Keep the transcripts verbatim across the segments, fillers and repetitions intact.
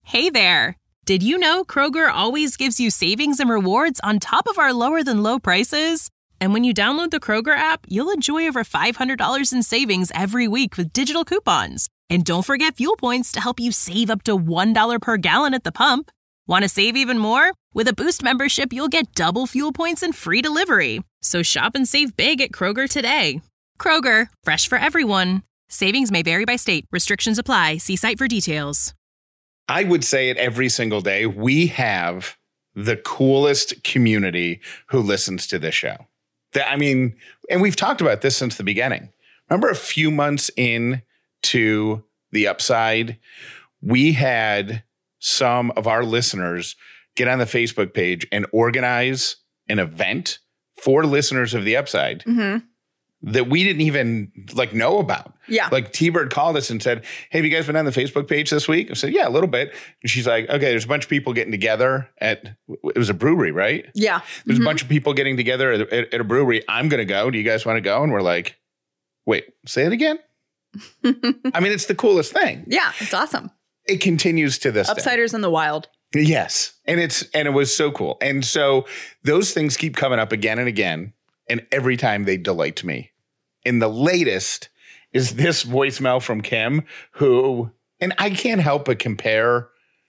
Hey there! Did you know Kroger always gives you savings and rewards on top of our lower-than-low prices? And when you download the Kroger app, you'll enjoy over five hundred dollars in savings every week with digital coupons. And don't forget fuel points to help you save up to one dollar per gallon at the pump. Want to save even more? With a Boost membership, you'll get double fuel points and free delivery. So shop and save big at Kroger today. Kroger, fresh for everyone. Savings may vary by state. Restrictions apply. See site for details. I would say it every single day. We have the coolest community who listens to this show. That, I mean, and we've talked about this since the beginning. Remember a few months in to the Upside, we had some of our listeners get on the Facebook page and organize an event for listeners of the Upside mm-hmm. that we didn't even like know about. Yeah. Like T-Bird called us and said, hey, have you guys been on the Facebook page this week? I said, yeah, a little bit. And she's like, okay, there's a bunch of people getting together at, it was a brewery, right? Yeah. There's mm-hmm. a bunch of people getting together at, at, at a brewery. I'm going to go. Do you guys want to go? And we're like, wait, say it again? I mean, it's the coolest thing. Yeah, it's awesome. It continues to this Upsiders day. in the wild. Yes. And it's, and it was so cool. And so those things keep coming up again and again. And every time they delight me. And the latest is this voicemail from Kim, who, and I can't help but compare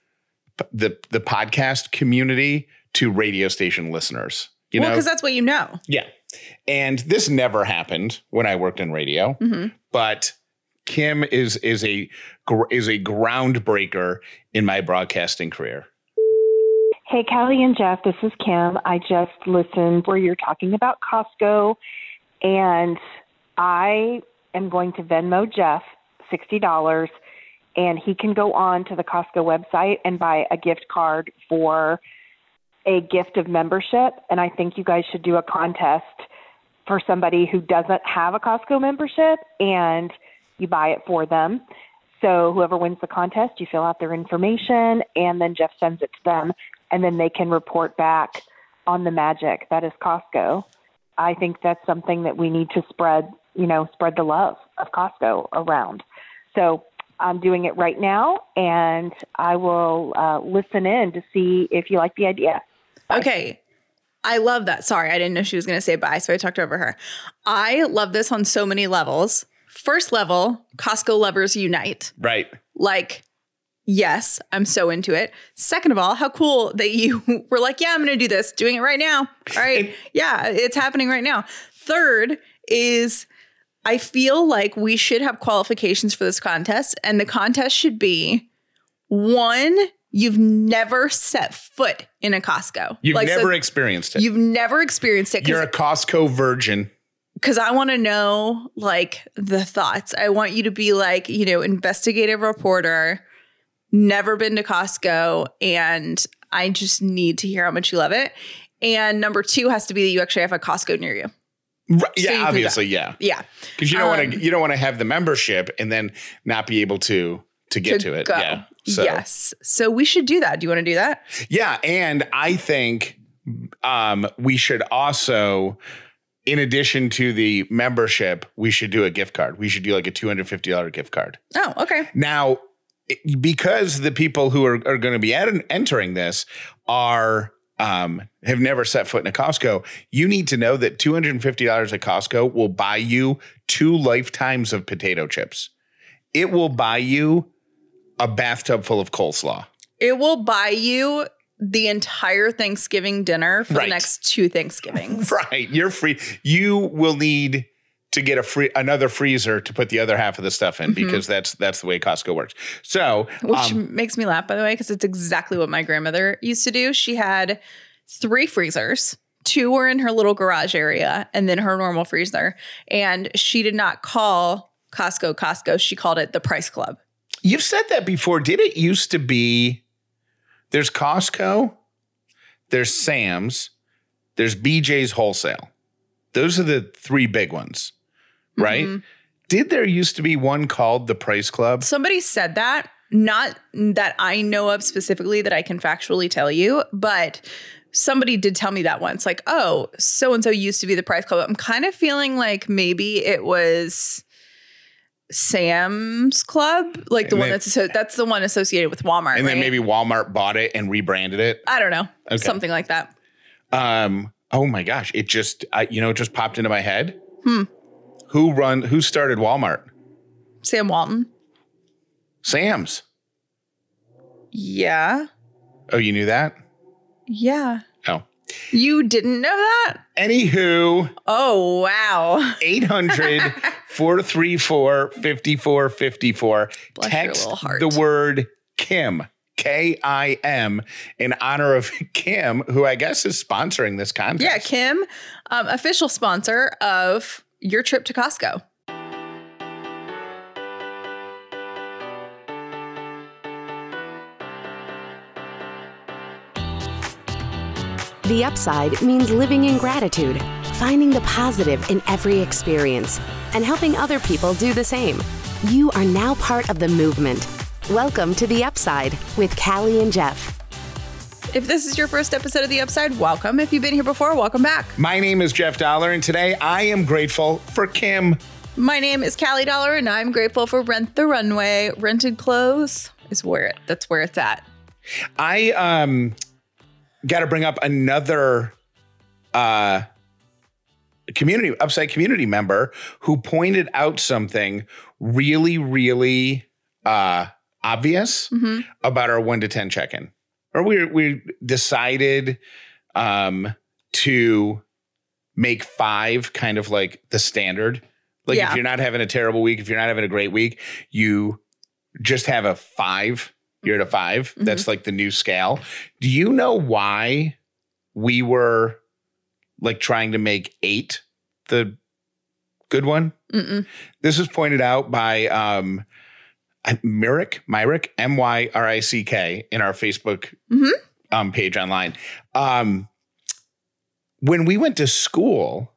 the, the podcast community to radio station listeners. You well, know, because that's what you know. Yeah. And this never happened when I worked in radio, mm-hmm. but Kim is, is a, is a groundbreaker in my broadcasting career. Hey, Callie and Jeff, this is Kim. I just listened where you're talking about Costco, and I am going to Venmo Jeff sixty dollars, and he can go on to the Costco website and buy a gift card for a gift of membership. And I think you guys should do a contest for somebody who doesn't have a Costco membership, and you buy it for them. So whoever wins the contest, you fill out their information, and then Jeff sends it to them, and then they can report back on the magic that is Costco. I think that's something that we need to spread, you know, spread the love of Costco around. So I'm doing it right now, and I will uh, listen in to see if you like the idea. Bye. Okay. I love that. Sorry, I didn't know she was going to say bye, so I talked over her. I love this on so many levels. First level, Costco lovers unite. Right. Like, yes, I'm so into it. Second of all, how cool that you were like, yeah, I'm going to do this, doing it right now. All right. Yeah, it's happening right now. Third is I feel like we should have qualifications for this contest, and the contest should be, one, you've never set foot in a Costco. You've like, never so experienced it. You've never experienced it. You're a Costco virgin. Because I want to know, like, the thoughts. I want you to be like, you know, investigative reporter, never been to Costco, and I just need to hear how much you love it. And number two has to be that you actually have a Costco near you. Right, so yeah, obviously, yeah. Yeah. Because you don't um, want to you don't want to have the membership and then not be able to to get to, to it. Go. Yeah. So. Yes. So we should do that. Do you want to do that? Yeah. And I think um, we should also, in addition to the membership, we should do a gift card. We should do like a two hundred fifty dollars gift card. Oh, okay. Now, because the people who are, are going to be ed- entering this are um, have never set foot in a Costco, you need to know that two hundred fifty dollars at Costco will buy you two lifetimes of potato chips. It will buy you a bathtub full of coleslaw. It will buy you the entire Thanksgiving dinner for right. the next two Thanksgivings. Right. You're free. You will need to get a free another freezer to put the other half of the stuff in mm-hmm. because that's that's the way Costco works. So, which um, makes me laugh, by the way, because it's exactly what my grandmother used to do. She had three freezers. Two were in her little garage area and then her normal freezer. And she did not call Costco Costco. She called it the Price Club. You've said that before. Did it used to be there's Costco, there's Sam's, there's B J's Wholesale. Those are the three big ones, right? Mm-hmm. Did there used to be one called the Price Club? Somebody said that, not that I know of specifically that I can factually tell you, but somebody did tell me that once, like, oh, so-and-so used to be the Price Club. I'm kind of feeling like maybe it was Sam's Club, like the And one then- that's asso- that's the one associated with Walmart. And then right? maybe Walmart bought it and rebranded it. I don't know, Okay. something like that. Um. Oh my gosh! It just, I, you know, it just popped into my head. Hmm. Who run? Who started Walmart? Sam Walton. Sam's. Yeah. Oh, you knew that? Yeah. Oh. You didn't know that? Anywho, Oh, wow. eight hundred, four three four, five four five four. Bless your Text little heart. the word Kim, K I M, in honor of Kim, who I guess is sponsoring this contest. Yeah, Kim, um, official sponsor of your trip to Costco. The Upside means living in gratitude, finding the positive in every experience, and helping other people do the same. You are now part of the movement. Welcome to The Upside with Callie and Jeff. If this is your first episode of The Upside, welcome. If you've been here before, welcome back. My name is Jeff Dollar, and today I am grateful for Kim. My name is Callie Dollar, and I'm grateful for Rent the Runway. Rented clothes is where it, that's where it's at. I um got to bring up another uh community Upside community member who pointed out something really, really uh obvious Mm-hmm. about our one to ten check-in. Or we we decided um to make five kind of like the standard. Like Yeah. if you're not having a terrible week, if you're not having a great week, you just have a five. You're at a five. Mm-hmm. That's like the new scale. Do you know why we were like trying to make eight the good one? Mm-mm. This was pointed out by um, Myrick, Myrick, M Y R I C K, in our Facebook Mhm. um, page online. Um, when we went to school,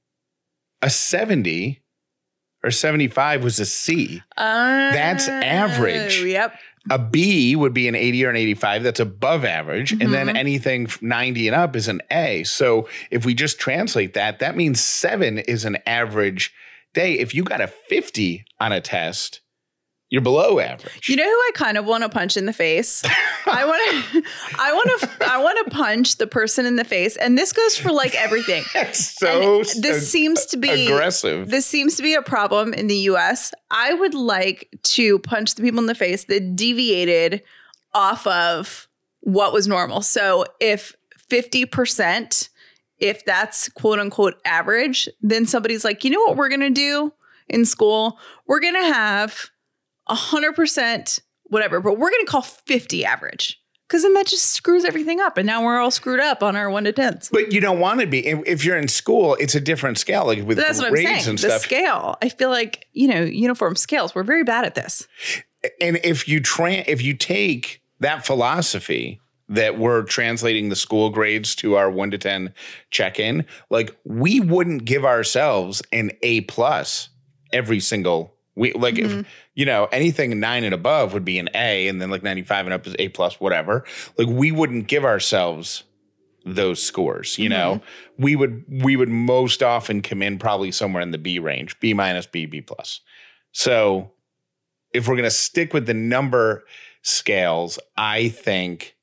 a seventy or seventy-five was a C. Uh, That's average. Yep. A B would be an eighty or an eighty-five. That's above average. And then Mhm. anything from ninety and up is an A. So if we just translate that, that means seven is an average day. If you got a fifty on a test, you're below average. You know who I kind of want to punch in the face? I want to, I want to, I want to punch the person in the face, and this goes for like everything. That's so And this ag- seems to be aggressive. This seems to be a problem in the U S. I would like to punch the people in the face that deviated off of what was normal. So if fifty percent, if that's quote unquote average, then somebody's like, you know what we're going to do in school? We're going to have one hundred percent whatever, but we're going to call fifty average. Because then that just screws everything up. And now we're all screwed up on our one to tens. But you don't want to be. If if you're in school, it's a different scale, like with That's what I'm grades saying. and The stuff. scale. I feel like, you know, uniform scales. We're very bad at this. And if you tra- if you take that philosophy that we're translating the school grades to our one to ten check-in, like we wouldn't give ourselves an A plus every single week. Like Mm-hmm. if, you know, anything nine and above would be an A, and then like ninety-five and up is A plus, whatever. Like we wouldn't give ourselves those scores, you know, Mm-hmm. we would, we would most often come in probably somewhere in the B range, B minus, B, B plus. So if we're going to stick with the number scales, I think,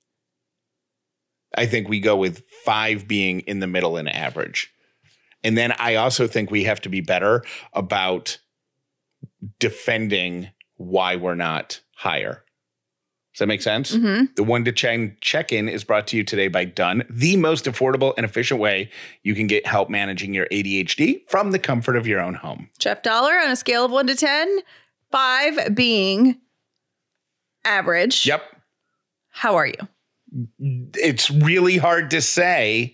I think we go with five being in the middle and average. And then I also think we have to be better about defending why we're not higher. Does that make sense? Mm-hmm. The one to check check-in is brought to you today by Done, the most affordable and efficient way you can get help managing your A D H D from the comfort of your own home. Jeff Dollar on a scale of one to ten, five being average. Yep. How are you? It's really hard to say,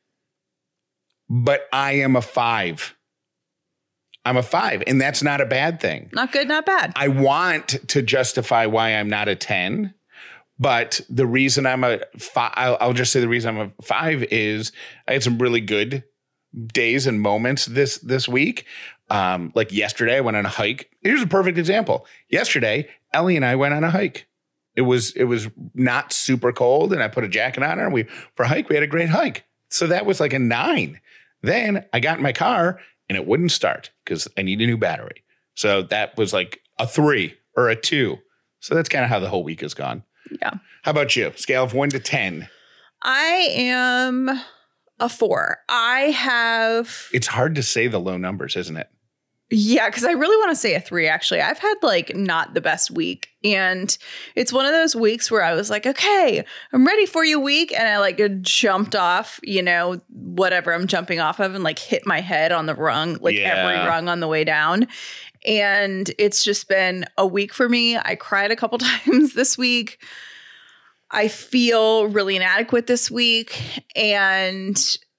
but I am a five. I'm a five, and that's not a bad thing. Not good, not bad. I want to justify why I'm not a ten, but the reason I'm a five, I'll, I'll just say the reason I'm a five is I had some really good days and moments this this week. Um, like yesterday, I went on a hike. Here's a perfect example. Yesterday, Ellie and I went on a hike. It was it was not super cold, and I put a jacket on her. And we for a hike, we had a great hike. So that was like a nine. Then I got in my car, and it wouldn't start because I need a new battery. So that was like a three or a two. So that's kind of how the whole week has gone. Yeah. How about you? Scale of one to ten. I am a four. I have. It's hard to say the low numbers, isn't it? Yeah, because I really want to say a three, actually. I've had like not the best week. And it's one of those weeks where I was like, okay, I'm ready for you week. And I like jumped off, you know, whatever I'm jumping off of and like hit my head on the rung, like Yeah. every rung on the way down. And it's just been a week for me. I cried a couple times this week. I feel really inadequate this week. And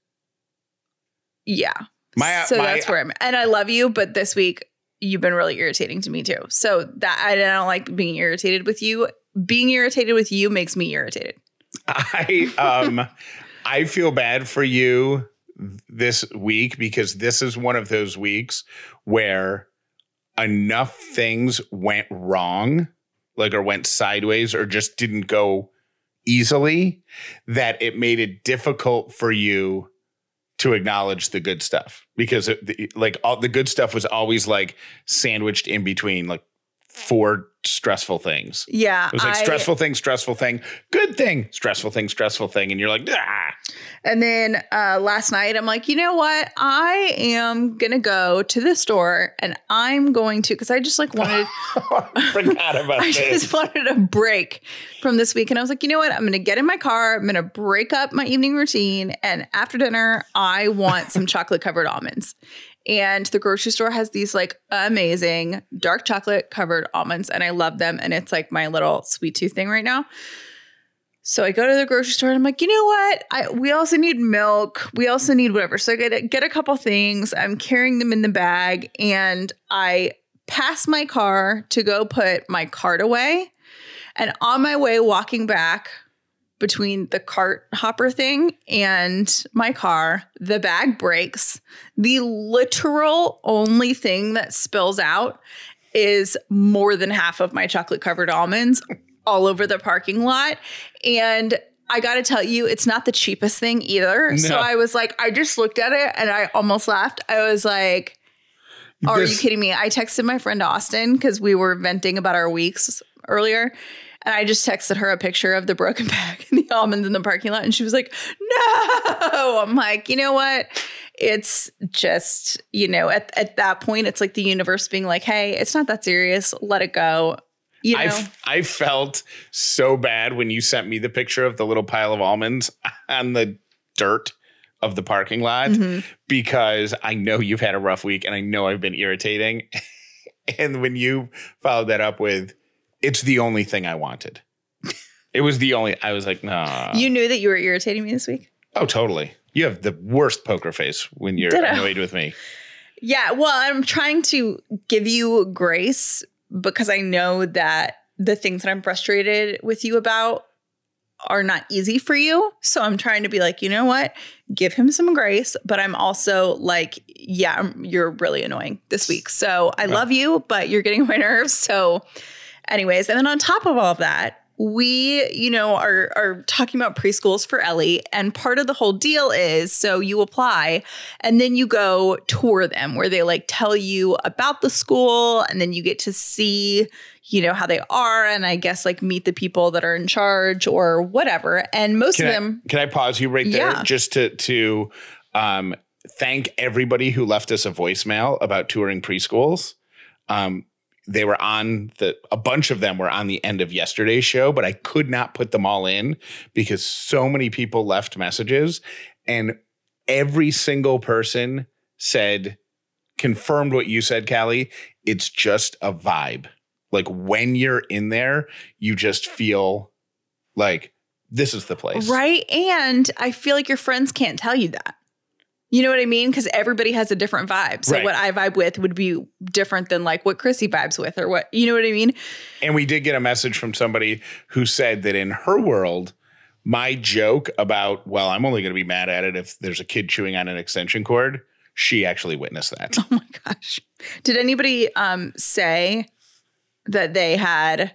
yeah. My, so my, that's where I'm at. And I love you, but this week you've been really irritating to me too. So that I don't like being irritated with you. Being irritated with you makes me irritated. I um I feel bad for you this week because this is one of those weeks where enough things went wrong, like or went sideways or just didn't go easily, that it made it difficult for you to acknowledge the good stuff, because it, the, like all the good stuff was always like sandwiched in between like four stressful things. Yeah. It was like I, stressful thing, stressful thing, good thing, stressful thing, stressful thing. And you're like, ah. And then uh, last night, I'm like, you know what? I am going to go to the store and I'm going to, because I just like wanted, I forgot about I this. just wanted a break from this week. And I was like, you know what? I'm going to get in my car. I'm going to break up my evening routine. And after dinner, I want some chocolate covered almonds. And the grocery store has these like amazing dark chocolate covered almonds and I love them. And it's like my little sweet tooth thing right now. So I go to the grocery store and I'm like, you know what? I we also need milk. We also need whatever. So I get, get a couple things. I'm carrying them in the bag and I pass my car to go put my cart away. And on my way walking back between the cart hopper thing and my car, the bag breaks. The literal only thing that spills out is more than half of my chocolate covered almonds all over the parking lot. And I got to tell you, it's not the cheapest thing either. No. So I was like, I just looked at it and I almost laughed. I was like, oh, are This- you kidding me? I texted my friend Austin because we were venting about our weeks earlier. And I just texted her a picture of the broken bag and the almonds in the parking lot. And she was like, no. I'm like, you know what? It's just, you know, at, at that point, it's like the universe being like, hey, it's not that serious. Let it go. You know? I I felt so bad when you sent me the picture of the little pile of almonds on the dirt of the parking lot, Mhm. because I know you've had a rough week and I know I've been irritating. And when you followed that up with, it's the only thing I wanted. It was the only, I was like, no. You knew that you were irritating me this week? Oh, totally. You have the worst poker face when you're Ditto. annoyed with me. Yeah. Well, I'm trying to give you grace because I know that the things that I'm frustrated with you about are not easy for you. So I'm trying to be like, you know what? Give him some grace. But I'm also like, yeah, I'm- you're really annoying this week. So I love you, but you're getting on my nerves. So anyways, and then on top of all of that, we, you know, are are talking about preschools for Ellie. And part of the whole deal is, so you apply and then you go tour them where they like tell you about the school and then you get to see, you know, how they are. And I guess like meet the people that are in charge or whatever. And most Can of I, them. can I pause you right there Yeah. just to to um, thank everybody who left us a voicemail about touring preschools. Um, they were on the a bunch of them were on the end of yesterday's show, but I could not put them all in because so many people left messages and every single person said, confirmed what you said, Callie. It's just a vibe. Like when you're in there, you just feel like this is the place. Right. And I feel like your friends can't tell you that. You know what I mean? Because everybody has a different vibe. So Right. what I vibe with would be different than like what Chrissy vibes with or what, you know what I mean? And we did get a message from somebody who said that in her world, my joke about, well, I'm only going to be mad at it if there's a kid chewing on an extension cord, she actually witnessed that. Oh my gosh. Did anybody um, say that they had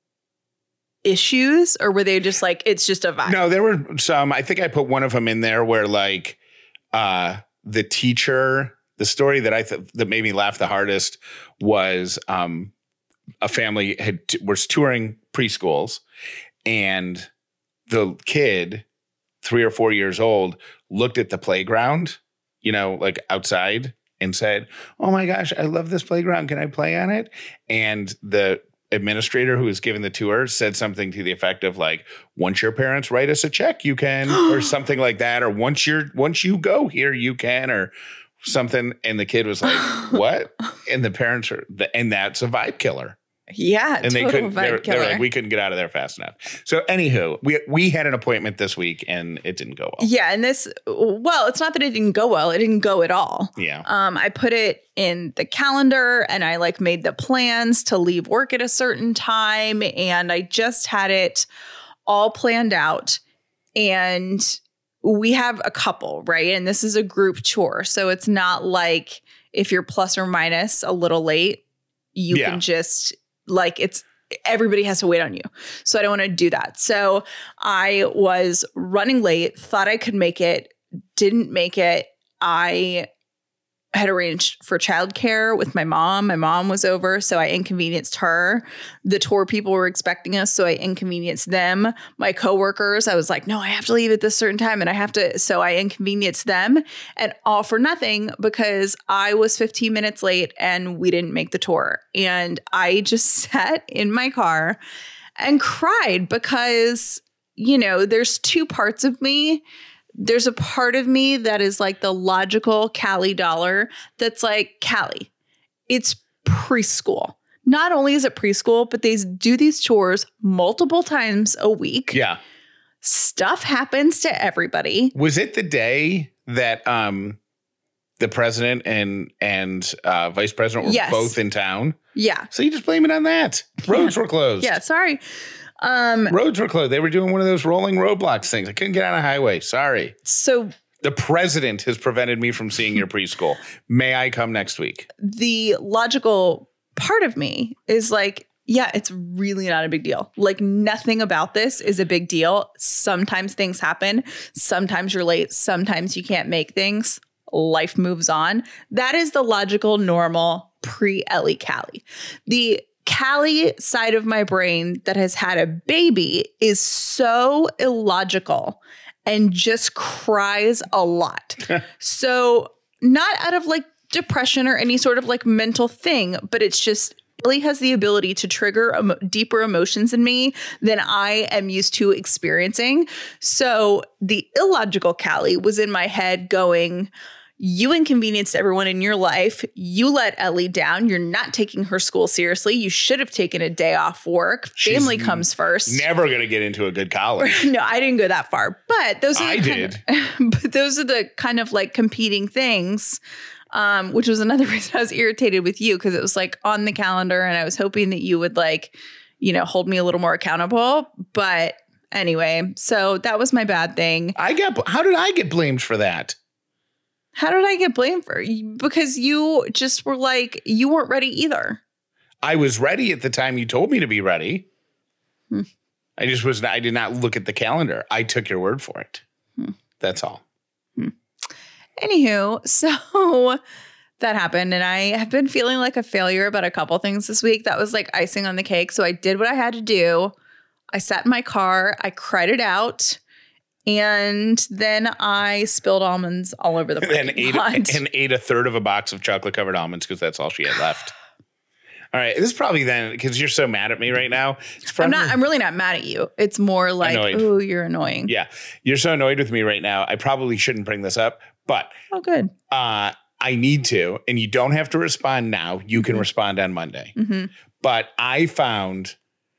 issues or were they just like, it's just a vibe? No, there were some. I think I put one of them in there where like uh, the teacher the story that I th- that made me laugh the hardest was um, a family had t- was touring preschools, and the kid, three or four years old, looked at the playground, you know, like outside, and said, "Oh my gosh, I love this playground. Can I play on it?" And the administrator who was giving the tour said something to the effect of like, "Once your parents write us a check, you can," or something like that, or once you're once you go here, you can, or something. And the kid was like, "What?" And the parents are, and that's a vibe killer. Yeah, and they couldn't. They're, they're like, we couldn't get out of there fast enough. So, anywho, we we had an appointment this week, and it didn't go well. Yeah, and this, well, it's not that it didn't go well; it didn't go at all. Yeah. Um, I put it in the calendar, and I like made the plans to leave work at a certain time, and I just had it all planned out. And we have a couple, right? And this is a group tour, so it's not like if you're plus or minus a little late, you Yeah. can just. Like it's everybody has to wait on you. So I don't want to do that. So I was running late, thought I could make it, didn't make it. I had arranged for childcare with my mom. My mom was over, so I inconvenienced her. The tour people were expecting us, so I inconvenienced them. My coworkers, I was like, no, I have to leave at this certain time and I have to. So I inconvenienced them, and all for nothing because I was fifteen minutes late and we didn't make the tour. And I just sat in my car and cried because, you know, there's two parts of me. There's a part of me that is like the logical Callie dollar that's like, Callie, it's preschool. Not only is it preschool, but they do these chores multiple times a week. Yeah. Stuff happens to everybody. Was it the day that um, the president and and uh, vice president were Yes. both in town? Yeah. So you just blame it on that. Roads were closed. Yeah. Sorry. Um, Roads were closed. They were doing one of those rolling roadblocks things. I couldn't get on a highway. Sorry. so The president has prevented me from seeing your preschool. May I come next week? the logical part of me is like, yeah, it's really not a big deal. Like nothing about this is a big deal. Sometimes things happen. Sometimes you're late. Sometimes you can't make things. Life moves on. That is the logical, normal pre-Ellie Callie. The Callie side of my brain that has had a baby is so illogical and just cries a lot. So not out of like depression or any sort of like mental thing, but it's just Ellie has the ability to trigger emo- deeper emotions in me than I am used to experiencing. So the illogical Callie was in my head going, you inconvenienced everyone in your life. You let Ellie down. You're not taking her school seriously. You should have taken a day off work. She's Family comes first. Never going to get into a good college. No, I didn't go that far. But those are I the did. Kind of, but those are the kind of like competing things, um, which was another reason I was irritated with you because it was like on the calendar and I was hoping that you would like, you know, hold me a little more accountable. But anyway, so that was my bad thing. I got. How did I get blamed for that? How did I get blamed for? Because you just were like, you weren't ready either. I was ready at the time you told me to be ready. Hmm. I just was not, I did not look at the calendar. I took your word for it. Hmm. That's all. Hmm. Anywho, so that happened. And I have been feeling like a failure about a couple things this week. That was like icing on the cake. So I did what I had to do. I sat in my car. I cried it out. And then I spilled almonds all over the and parking ate, lot. and ate a third of a box of chocolate covered almonds because that's all she had left. All right. This is probably then because you're so mad at me right now. It's probably, I'm not, I'm really not mad at you. It's more like, Annoyed. ooh, you're annoying. Yeah. You're so annoyed with me right now. I probably shouldn't bring this up, but Oh, good. uh, I need to. And you don't have to respond now. You can Mhm. respond on Monday. Mm-hmm. But I found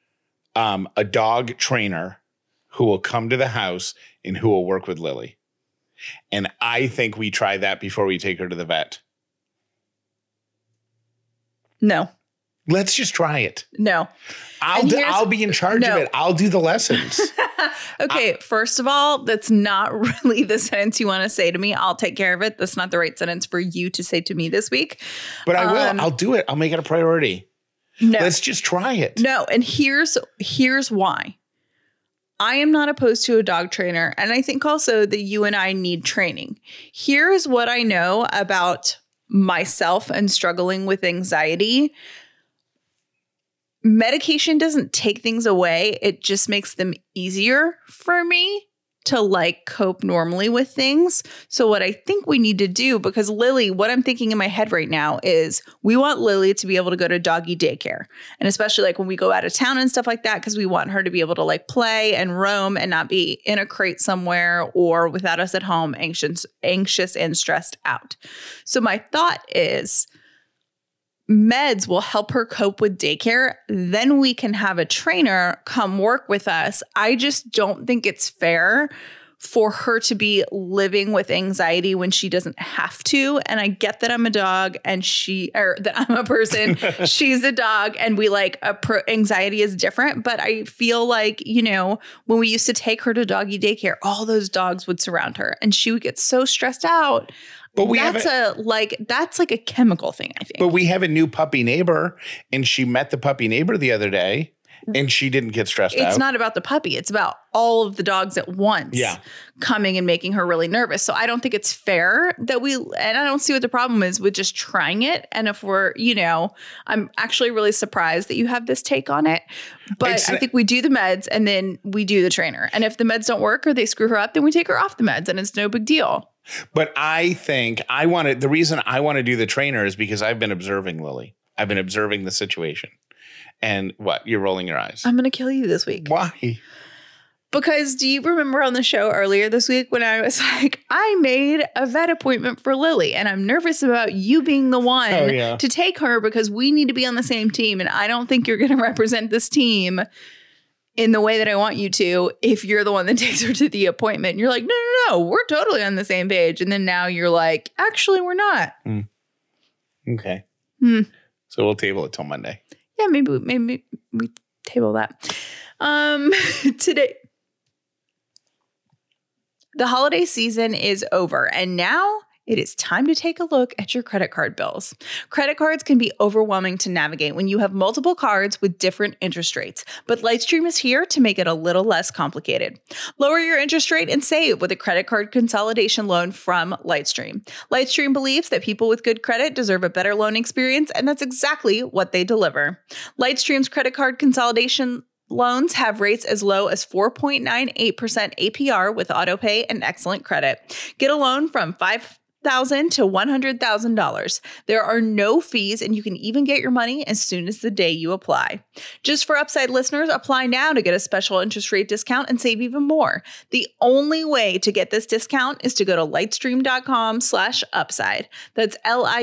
um, a dog trainer who will come to the house and who will work with Lily. And I think we try that before we take her to the vet. No, Let's just try it. no. I'll And do, here's- I'll be in charge no. of it. I'll do the lessons. Okay, first of all, that's not really the sentence you want to say to me. I'll take care of it. That's not the right sentence for you to say to me this week. But I will. Um, I'll do it. I'll make it a priority. No, Let's just try it. no. And here's here's why. I am not opposed to a dog trainer. And I think also that you and I need training. Here's what I know about myself and struggling with anxiety, medication doesn't take things away. It just makes them easier for me to like cope normally with things. So what I think we need to do, because Lily, what I'm thinking in my head right now is we want Lily to be able to go to doggy daycare. And especially like when we go out of town and stuff like that, because we want her to be able to like play and roam and not be in a crate somewhere or without us at home, anxious, anxious and stressed out. So my thought is meds will help her cope with daycare. Then we can have a trainer come work with us. I just don't think it's fair for her to be living with anxiety when she doesn't have to. And I get that I'm a dog and she, or that I'm a person, she's a dog, and we like a pro- anxiety is different. But I feel like, you know, when we used to take her to doggy daycare, all those dogs would surround her and she would get so stressed out. But we that's have a, a like that's like a chemical thing, I think. But we have a new puppy neighbor, and she met the puppy neighbor the other day, and she didn't get stressed it's out. It's not about the puppy. It's about all of the dogs at once yeah. coming and making her really nervous. So I don't think it's fair that we, and I don't see what the problem is with just trying it. And if we're, you know, I'm actually really surprised that you have this take on it. But it's, I think we do the meds and then we do the trainer. And if the meds don't work or they screw her up, then we take her off the meds and it's no big deal. But I think I want to, the reason I want to do the trainer is because I've been observing Lily. I've been observing the situation. And what? You're rolling your eyes. I'm going to kill you this week. Why? Because do you remember on the show earlier this week when I was like, I made a vet appointment for Lily and I'm nervous about you being the one oh, yeah. to take her because we need to be on the same team. And I don't think you're going to represent this team in the way that I want you to if you're the one that takes her to the appointment. And you're like, no, no, no, we're totally on the same page. And then now you're like, actually, we're not. Mm. Okay. Hmm. So we'll table it till Monday. Yeah, maybe, maybe we table that. Um, today, the holiday season is over, and now it is time to take a look at your credit card bills. Credit cards can be overwhelming to navigate when you have multiple cards with different interest rates, but Lightstream is here to make it a little less complicated. Lower your interest rate and save with a credit card consolidation loan from Lightstream. Lightstream believes that people with good credit deserve a better loan experience, and that's exactly what they deliver. Lightstream's credit card consolidation loans have rates as low as four point nine eight percent A P R with autopay and excellent credit. Get a loan from five thousand dollars to one hundred thousand dollars. There are no fees, and you can even get your money as soon as the day you apply. Just for Upside listeners, apply now to get a special interest rate discount and save even more. The only way to get this discount is to go to lightstream.com slash upside. That's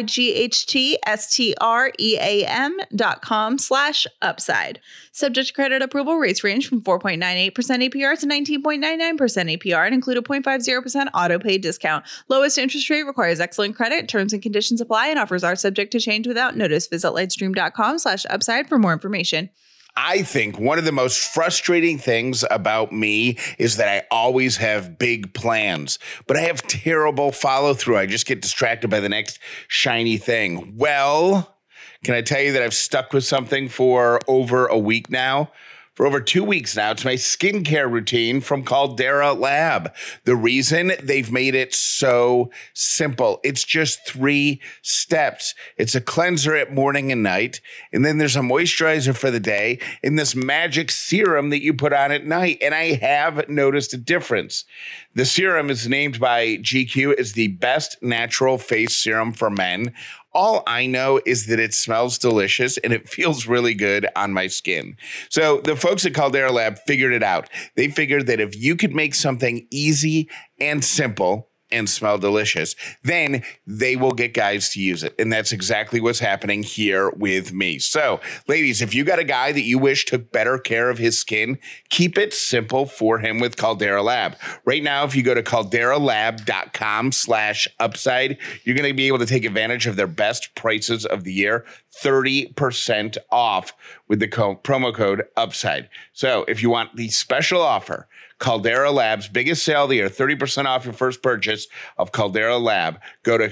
L-I-G-H-T-S-T-R-E-A-M dot com slash upside. Subject to credit approval, rates range from four point nine eight percent A P R to nineteen point nine nine percent A P R and include a zero point five zero percent autopay discount. Lowest interest rate requires excellent credit. Terms and conditions apply and offers are subject to change without notice. Visit lightstream.com slash upside for more information. I think one of the most frustrating things about me is that I always have big plans, but I have terrible follow through. I just get distracted by the next shiny thing. Well, can I tell you that I've stuck with something for over a week now? For over two weeks now, it's my skincare routine from Caldera Lab. The reason they've made it so simple, it's just three steps. It's a cleanser at morning and night, and then there's a moisturizer for the day, and this magic serum that you put on at night. And I have noticed a difference. The serum is named by G Q as the best natural face serum for men. All I know is that it smells delicious and it feels really good on my skin. So the folks at Caldera Lab figured it out. They figured that if you could make something easy and simple and smell delicious, then they will get guys to use it. And that's exactly what's happening here with me. So, ladies, if you got a guy that you wish took better care of his skin, keep it simple for him with Caldera Lab. Right now, if you go to calderalab.com slash upside, you're going to be able to take advantage of their best prices of the year, thirty percent off with the co- promo code UPSIDE. So if you want the special offer, Caldera Lab's biggest sale of the year, thirty percent off your first purchase of Caldera Lab. Go to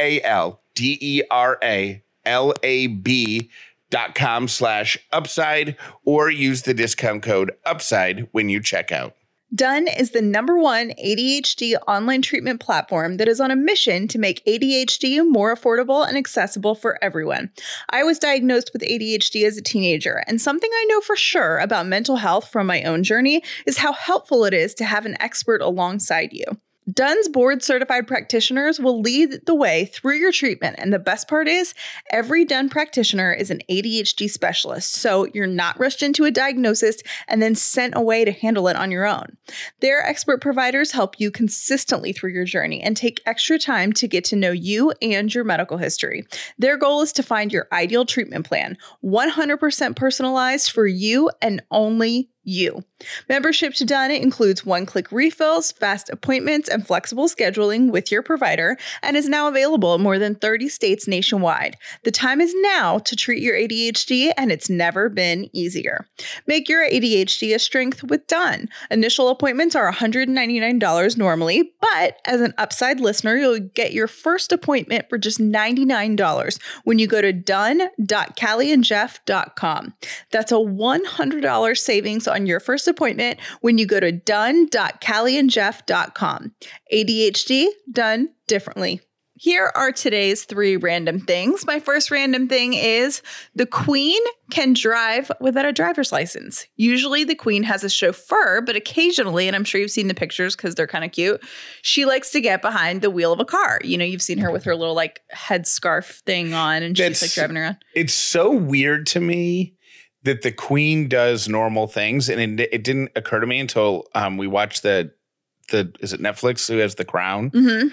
C-A-L-D-E-R-A-L-A-B dot com slash upside or use the discount code UPSIDE when you check out. Done is the number one A D H D online treatment platform that is on a mission to make A D H D more affordable and accessible for everyone. I was diagnosed with A D H D as a teenager, and something I know for sure about mental health from my own journey is how helpful it is to have an expert alongside you. Done's board-certified practitioners will lead the way through your treatment, and the best part is, every Done practitioner is an A D H D specialist, so you're not rushed into a diagnosis and then sent away to handle it on your own. Their expert providers help you consistently through your journey and take extra time to get to know you and your medical history. Their goal is to find your ideal treatment plan, one hundred percent personalized for you and only you. Membership to Done includes one-click refills, fast appointments, and flexible scheduling with your provider, and is now available in more than thirty states nationwide. The time is now to treat your A D H D, and it's never been easier. Make your A D H D a strength with Done. Initial appointments are one hundred ninety-nine dollars normally, but as an Upside listener, you'll get your first appointment for just ninety-nine dollars when you go to done dot callie and jeff dot com. That's a one hundred dollars savings on your first appointment when you go to done dot callie and jeff dot com. A D H D done differently. Here are today's three random things. My first random thing is the Queen can drive without a driver's license. Usually the Queen has a chauffeur, but occasionally, and I'm sure you've seen the pictures because they're kind of cute, she likes to get behind the wheel of a car. You know, you've seen her with her little like headscarf thing on, and she's That's, like driving around. It's so weird to me that the Queen does normal things, and it, it didn't occur to me until um, we watched the the is it Netflix who has The Crown, Mm-hmm.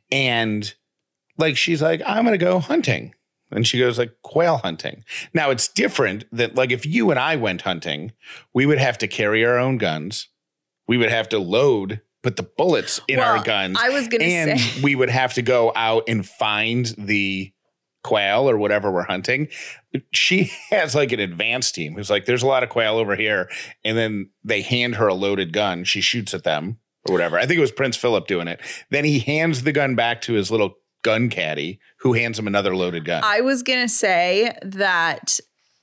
and like she's like, I'm gonna go hunting, and she goes like quail hunting. Now it's different that like if you and I went hunting, we would have to carry our own guns, we would have to load, put the bullets in Well, our guns. I was gonna and say we would have to go out and find the quail or whatever we're hunting. She has like an advanced team who's like, there's a lot of quail over here. And then they hand her a loaded gun. She shoots at them or whatever. I think it was Prince Philip doing it. Then he hands the gun back to his little gun caddy who hands him another loaded gun. I was going to say that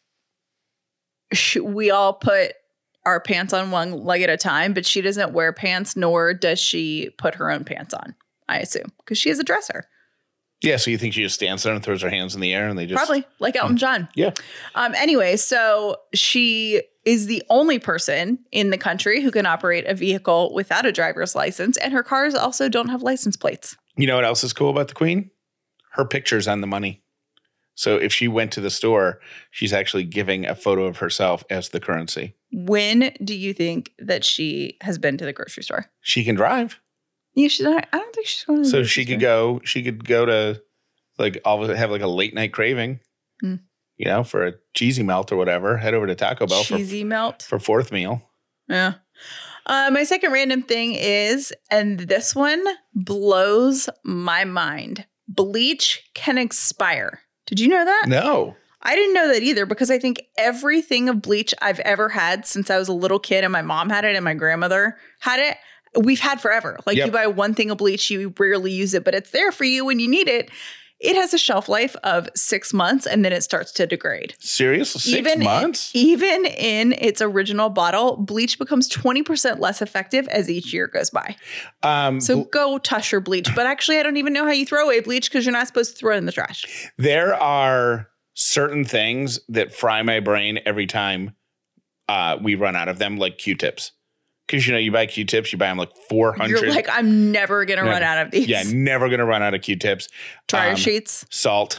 sh- we all put our pants on one leg at a time, but she doesn't wear pants, nor does she put her own pants on, I assume, because she is a dresser. Yeah, so you think she just stands there and throws her hands in the air and they just... Probably, like Elton John. Yeah. Um. Anyway, so she is the only person in the country who can operate a vehicle without a driver's license, and her cars also don't have license plates. You know what else is cool about the Queen? Her picture's on the money. So if she went to the store, she's actually giving a photo of herself as the currency. When do you think that she has been to the grocery store? She can drive. Yeah, she's not, I don't think she's going to the So grocery she could store. go, she could go to like all have like a late night craving, Mm. you know, for a cheesy melt or whatever. Head over to Taco Bell Cheesy for, melt. for fourth meal. Yeah. Uh, my second random thing is, and this one blows my mind, bleach can expire. Did you know that? No. I didn't know that either, because I think everything of bleach I've ever had since I was a little kid, and my mom had it and my grandmother had it, we've had forever. Like Yep. you buy one thing of bleach, you rarely use it, but it's there for you when you need it. It has a shelf life of six months and then it starts to degrade. Serious? Six even, months? Even in its original bottle, bleach becomes twenty percent less effective as each year goes by. Um, So bl- go touch your bleach. But actually, I don't even know how you throw away bleach because you're not supposed to throw it in the trash. there are certain things that fry my brain every time uh, we run out of them, like Q-tips. Because, you know, you buy Q-tips, you buy them like four hundred. You're like, I'm never going to Never. run out of these. Yeah, never going to run out of Q-tips. Dryer Um, sheets, Salt.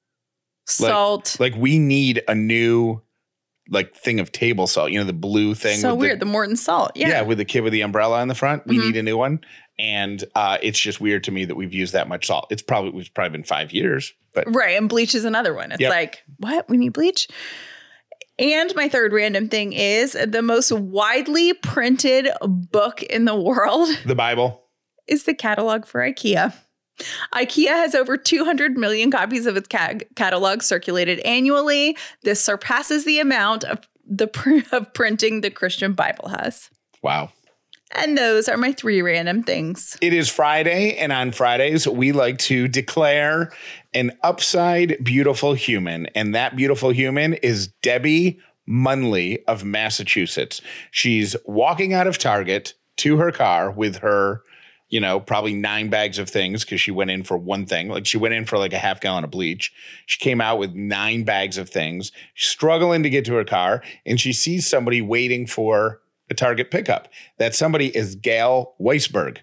salt. Like we need a new like thing of table salt, you know, the blue thing. So with weird. The, The, Morton salt. Yeah. yeah. With the kid with the umbrella in the front. We Mhm. need a new one. And uh, it's just weird to me that we've used that much salt. It's probably, it's probably been five years, but Right. And bleach is another one. It's Yep. like, what? We need bleach? And my third random thing is the most widely printed book in the world the Bible. is the catalog for IKEA. IKEA has over two hundred million copies of its ca- catalog circulated annually. This surpasses the amount of the pr- of printing the Christian Bible has. Wow. And those are my three random things. It is Friday, and on Fridays, we like to declare an upside beautiful human. And that beautiful human is Debbie Munley of Massachusetts. She's walking out of Target to her car with her, you know, probably nine bags of things because she went in for one thing. Like she went in for like a half gallon of bleach. She came out with nine bags of things, struggling to get to her car. And she sees somebody waiting for a Target pickup. That somebody is Gail Weisberg.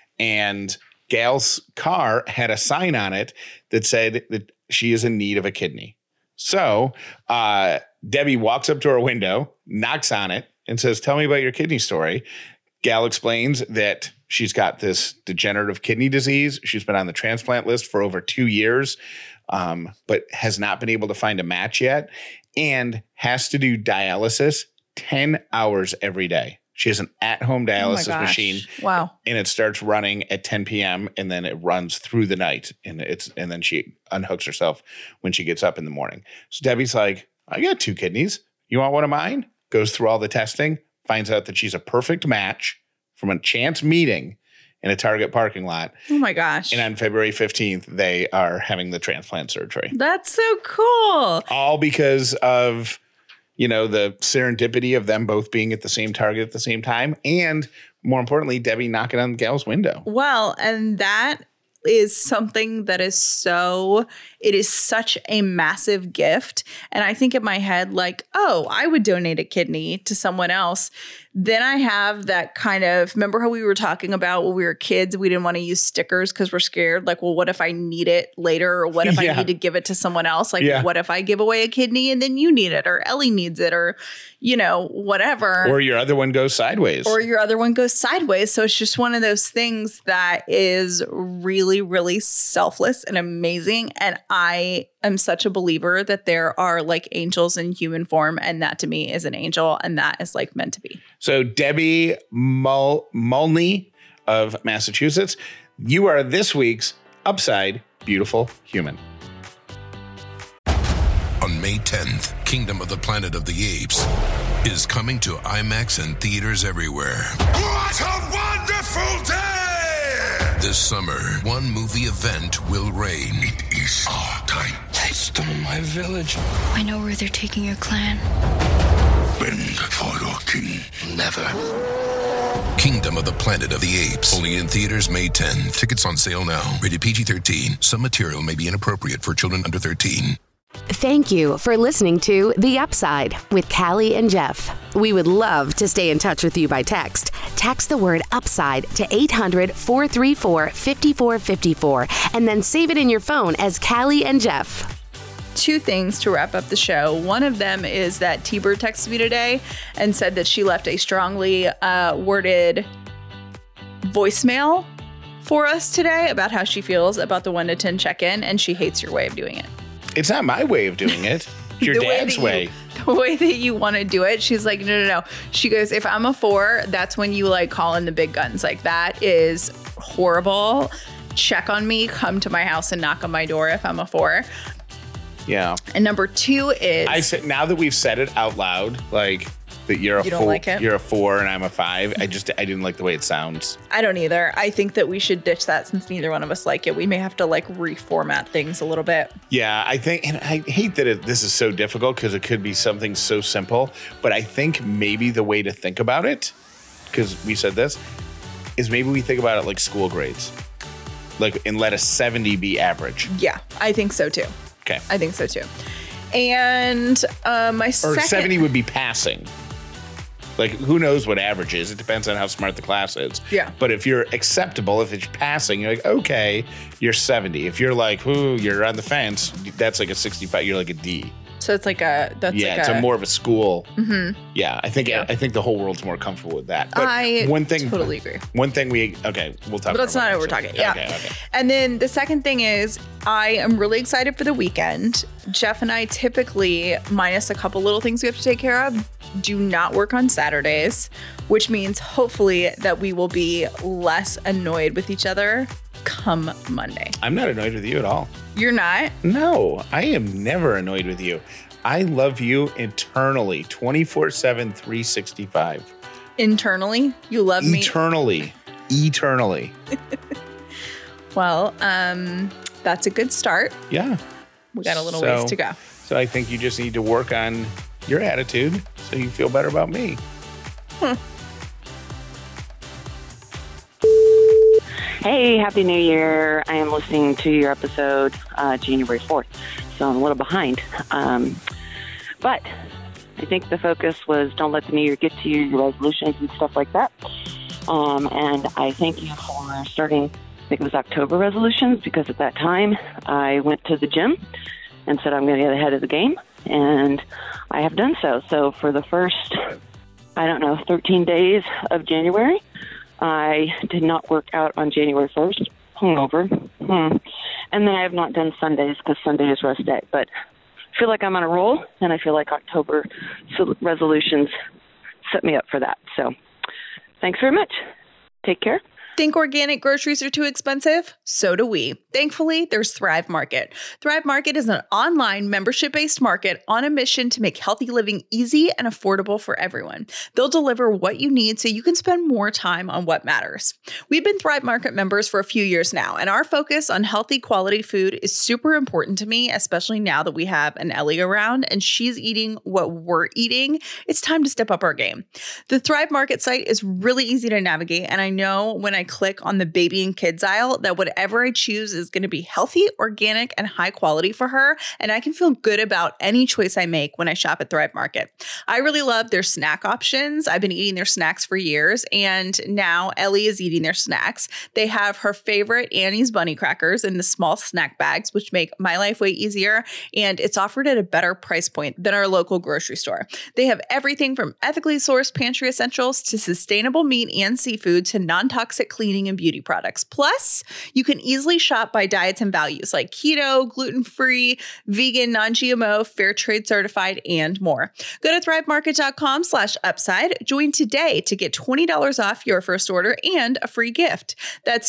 And Gail's car had a sign on it that said that she is in need of a kidney. So uh, Debbie walks up to her window, knocks on it, and says, "Tell me about your kidney story." Gail explains that she's got this degenerative kidney disease. She's been on the transplant list for over two years, um, but has not been able to find a match yet and has to do dialysis ten hours every day. She has an at-home dialysis oh machine. Wow. And it starts running at ten p.m. and then it runs through the night. And it's and then she unhooks herself when she gets up in the morning. So Debbie's like, "I got two kidneys. You want one of mine?" Goes through all the testing, finds out that she's a perfect match from a chance meeting in a Target parking lot. Oh my gosh. And on February fifteenth, they are having the transplant surgery. That's so cool. All because of, you know, the serendipity of them both being at the same Target at the same time. And more importantly, Debbie knocking on Gail's window. Well, and that is something that is so, it is such a massive gift. And I think in my head, like, oh, I would donate a kidney to someone else. Then I have that kind of, remember how we were talking about when we were kids, we didn't want to use stickers because we're scared. Like, well, what if I need it later? Or what if yeah. I need to give it to someone else? Like, yeah. what if I give away a kidney and then you need it, or Ellie needs it, or, you know, whatever. Or your other one goes sideways. Or your other one goes sideways. So it's just one of those things that is really, really selfless and amazing. And I am such a believer that there are like angels in human form. And that to me is an angel. And that is like meant to be. So Debbie Mul- Mulney of Massachusetts, you are this week's Upside Beautiful Human. On May tenth, Kingdom of the Planet of the Apes is coming to IMAX and theaters everywhere. What a wonderful day! This summer, one movie event will reign. It is our time. They stole my village. I know where they're taking your clan. Bend for your king. Never. Kingdom of the Planet of the Apes. Only in theaters May tenth. Tickets on sale now. Rated P G thirteen. Some material may be inappropriate for children under thirteen. Thank you for listening to The Upside with Callie and Jeff. We would love to stay in touch with you by text. Text the word UPSIDE to eight hundred, four three four, five four five four and then save it in your phone as Callie and Jeff. Two things to wrap up the show. One of them is that T-Bird texted me today and said that she left a strongly uh, worded voicemail for us today about how she feels about the one to ten check-in, and she hates your way of doing it. It's not my way of doing it. It's your the dad's way. way. You, the way that you want to do it. She's like, no, no, no. She goes, if I'm a four, that's when you like call in the big guns. Like, that is horrible. Check on me. Come to my house and knock on my door if I'm a four. Yeah. And number two is I said, now that we've said it out loud, like that you're a You don't four, like it? you're a four and I'm a five. I just I didn't like the way it sounds. I don't either. I think that we should ditch that since neither one of us like it. We may have to like reformat things a little bit. Yeah, I think, and I hate that it, this is so difficult because it could be something so simple, but I think maybe the way to think about it, because we said this, is maybe we think about it like school grades, like, and let a seventy be average. Yeah, I think so too. Okay. I think so too. And uh, my Or second seventy would be passing. Like, who knows what average is? It depends on how smart the class is. Yeah. But if you're acceptable, if it's passing, you're like, okay, you're seventy. If you're like, ooh, you're on the fence, that's like a sixty-five. You're like a D. So it's like a that's yeah, like it's a, a more of a school. Mhm. Yeah, I think Yeah. I think the whole world's more comfortable with that. But I one thing, totally agree. One thing we okay, we'll talk. But that's about not what that we're next talking. Yeah. Okay, okay. And then the second thing is I am really excited for the weekend. Jeff and I typically, minus a couple little things we have to take care of, do not work on Saturdays, which means hopefully that we will be less annoyed with each other come Monday. I'm not annoyed with you at all. You're not? No, I am never annoyed with you. I love you eternally, twenty-four seven, three sixty-five. Internally, you love me. Eternally. Eternally. Well, um, that's a good start. Yeah. We got a little So- ways to go. So I think you just need to work on your attitude so you feel better about me. Hey, Happy New Year. I am listening to your episode uh, January fourth, so I'm a little behind. Um, but I think the focus was don't let the new year get to you, your resolutions and stuff like that. Um, and I thank you for starting, I think it was October resolutions, because at that time I went to the gym and said I'm going to get ahead of the game, and I have done so. So for the first, I don't know, thirteen days of January, I did not work out on January first, hungover. Hmm. And then I have not done Sundays because Sunday is rest day. But I feel like I'm on a roll, and I feel like October resolutions set me up for that. So thanks very much. Take care. Think organic groceries are too expensive? So do we. Thankfully, there's Thrive Market. Thrive Market is an online membership-based market on a mission to make healthy living easy and affordable for everyone. They'll deliver what you need so you can spend more time on what matters. We've been Thrive Market members for a few years now, and our focus on healthy quality food is super important to me, especially now that we have an Ellie around and she's eating what we're eating. It's time to step up our game. The Thrive Market site is really easy to navigate, and I know when I click on the baby and kids aisle that whatever I choose is going to be healthy, organic, and high quality for her, and I can feel good about any choice I make when I shop at Thrive Market. I really love their snack options. I've been eating their snacks for years, and now Ellie is eating their snacks. They have her favorite Annie's Bunny Crackers in the small snack bags, which make my life way easier, and it's offered at a better price point than our local grocery store. They have everything from ethically sourced pantry essentials to sustainable meat and seafood to non-toxic cleaning and beauty products. Plus, you can easily shop by diets and values like keto, gluten-free, vegan, non-G M O, fair trade certified, and more. Go to thrivemarket.com slash upside. Join today to get twenty dollars off your first order and a free gift. That's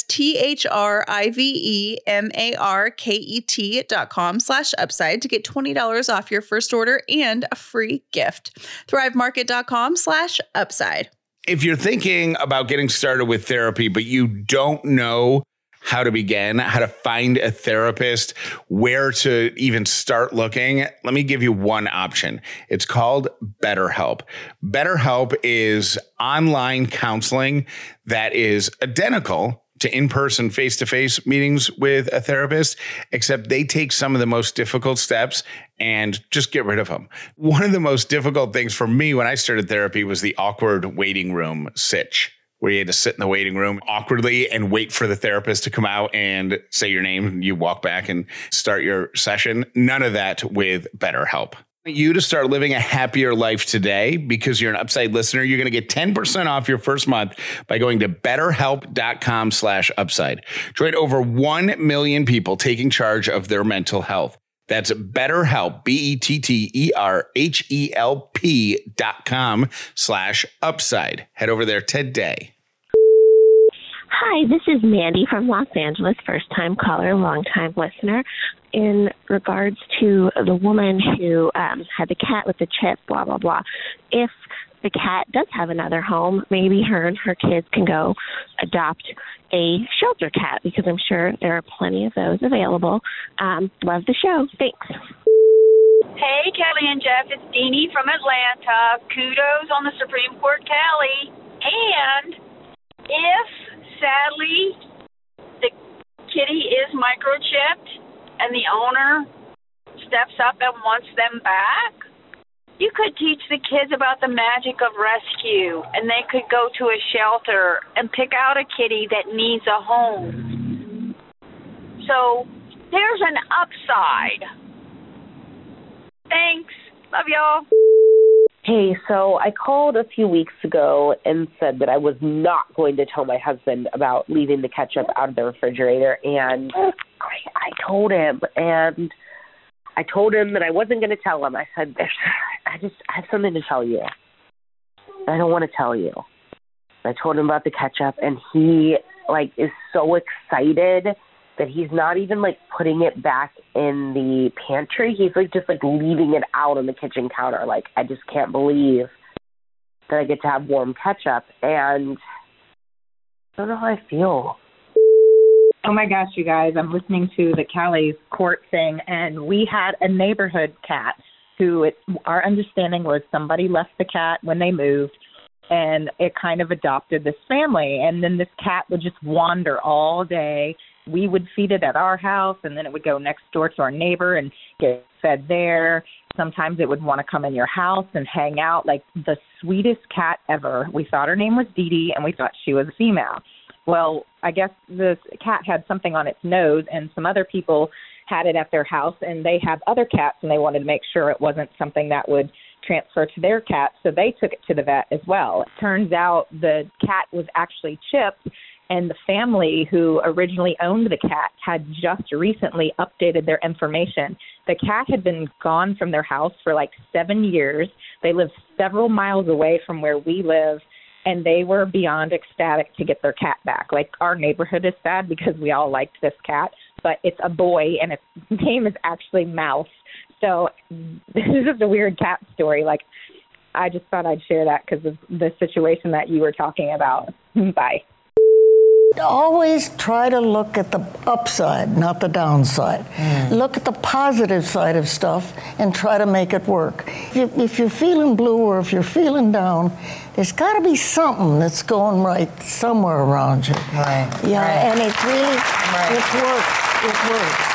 T-H-R-I-V-E-M-A-R-K-E-T dot com slash upside to get twenty dollars off your first order and a free gift. thrivemarket.com slash upside. If you're thinking about getting started with therapy, but you don't know how to begin, how to find a therapist, where to even start looking, let me give you one option. It's called BetterHelp. BetterHelp is online counseling that is identical to in-person face-to-face meetings with a therapist, except they take some of the most difficult steps and just get rid of them. One of the most difficult things for me when I started therapy was the awkward waiting room sitch, where you had to sit in the waiting room awkwardly and wait for the therapist to come out and say your name. You walk back and start your session. None of that with BetterHelp. You to start living a happier life today because you're an Upside listener. You're going to get ten percent off your first month by going to betterhelp.com slash upside. Join over one million people taking charge of their mental health. That's BetterHelp, B-E-T-T-E-R-H-E-L-P dot com slash upside. Head over there today. Hi, this is Mandy from Los Angeles, first-time caller, long-time listener. In regards to the woman who um, had the cat with the chip, blah, blah, blah, if the cat does have another home, maybe her and her kids can go adopt a shelter cat, because I'm sure there are plenty of those available. Um, love the show. Thanks. Hey, Kelly and Jeff, it's Deanie from Atlanta. Kudos on the Supreme Court, Kelly. And if, sadly, the kitty is microchipped and the owner steps up and wants them back, you could teach the kids about the magic of rescue, and they could go to a shelter and pick out a kitty that needs a home. So there's an upside. Thanks. Love y'all. Hey, so I called a few weeks ago and said that I was not going to tell my husband about leaving the ketchup out of the refrigerator, and I, I told him, and I told him that I wasn't going to tell him. I said, There's, I just I have something to tell you. I don't want to tell you. I told him about the ketchup, and he, like, is so excited that he's not even, like, putting it back in the pantry. He's, like, just, like, leaving it out on the kitchen counter. Like, I just can't believe that I get to have warm ketchup, and I don't know how I feel. Oh, my gosh, you guys, I'm listening to the Callie's court thing, and we had a neighborhood cat who, it, our understanding was somebody left the cat when they moved, and it kind of adopted this family. And then this cat would just wander all day. We would feed it at our house, and then it would go next door to our neighbor and get fed there. Sometimes it would want to come in your house and hang out, like the sweetest cat ever. We thought her name was Dee Dee, and we thought she was a female. Well, I guess this cat had something on its nose, and some other people had it at their house, and they have other cats, and they wanted to make sure it wasn't something that would transfer to their cat, so they took it to the vet as well. It turns out the cat was actually chipped, and the family who originally owned the cat had just recently updated their information. The cat had been gone from their house for like seven years. They lived several miles away from where we live, and they were beyond ecstatic to get their cat back. Like, our neighborhood is sad because we all liked this cat, but it's a boy, and its name is actually Mouse. So this is just a weird cat story. Like, I just thought I'd share that because of the situation that you were talking about. Bye. Always try to look at the upside, not the downside. Mm. Look at the positive side of stuff and try to make it work. If, you, if you're feeling blue or if you're feeling down, there's got to be something that's going right somewhere around you. Right. Yeah, right. and it really, right. it works. It works.